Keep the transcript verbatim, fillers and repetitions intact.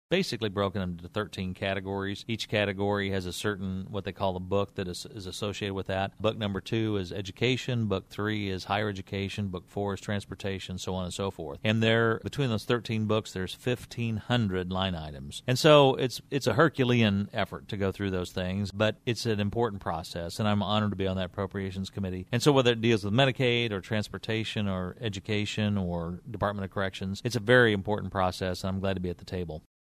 basically broken into thirteen categories. Each category has a certain, what they call a book that is, is associated with that. Book number two is education. Book three is higher education. Book four is transportation, so on and so forth. And there, between those thirteen books, there's fifteen hundred line items. And so it's it's a Herculean effort to go through those things, but it's an important process, and I'm honored to be on that Appropriations Committee. And so whether it deals with Medicaid or transportation or education or Department of Corrections, it's a very important process, and I'm glad to be at the table.